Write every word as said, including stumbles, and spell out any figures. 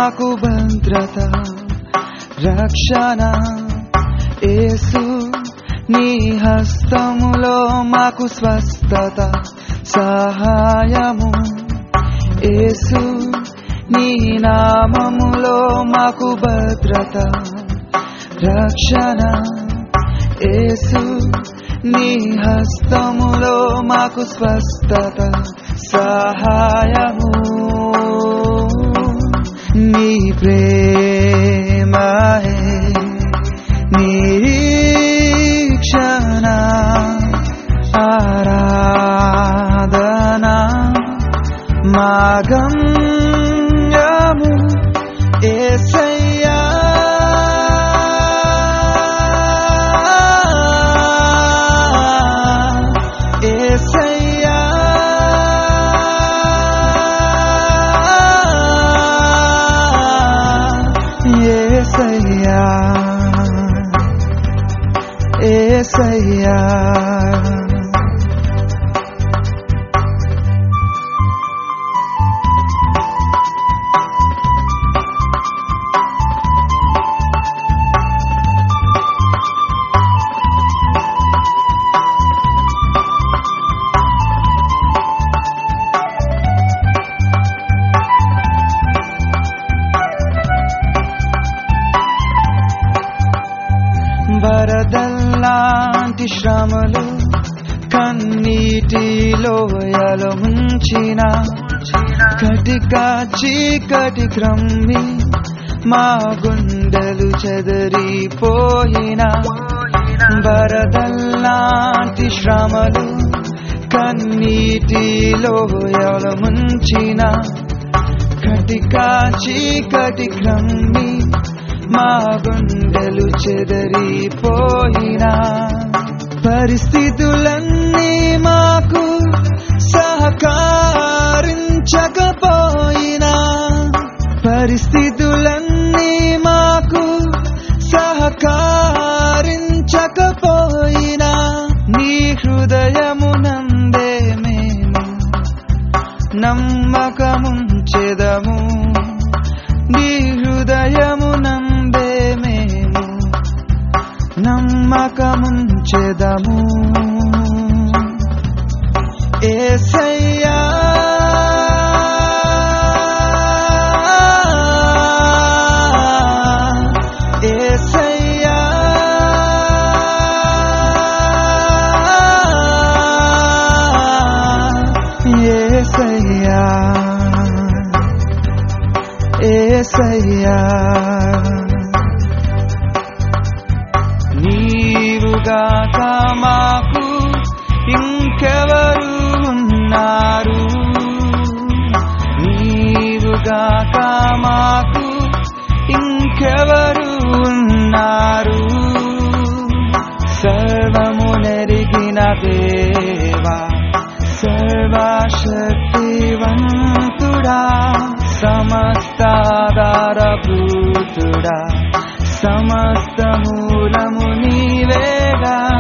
మాకు భద్రత రక్షణ యేసు నీ హస్తములో మాకు స్వస్థత సహాయము యేసు నీ నామములో మాకు భద్రత రక్షణ యేసు నీ హస్తములో మాకు స్వస్థత సహాయము నీ ప్రేమహే నిరీక్షణ ఆరాధనా మాగమ్యము యేసయ్యా యేసయ్యా యేసయ్యా యేసయ్యా వరదల్లాంటి శ్రమలు కన్నీటి లోయలు ముంచిన కటిక చీకటి క్రమ్మి మా గుండెలు చెదరిపోయిన వరదల్లాంటి శ్రమలు కన్నీటి లోయలు ముంచిన కటిక చీకటి క్రమ్మి మా గుండెలు చెదరిపోయినా పరిస్థితులన్నీ మాకు సహకరించకపోయినా పరిస్థితులన్నీ మాకు సహకరించకపోయినా నీ హృదయమునందే మేము నమ్మకముంచెదము నీ హృదయమునందే మేము నమ్మకముంచెదము యేసయ్యా యేసయ్యా యేసయ్యా యేసయ్యా నీవుగాక మాకు ఇంకెవరు ఉన్నారు నీవుగాక మాకు ఇంకెవరు ఉన్నారు సర్వము నెరిగిన దేవా సర్వశక్తివంతుడా సమస్తాధారభూతుడా సమస్త మూలము నీవేగా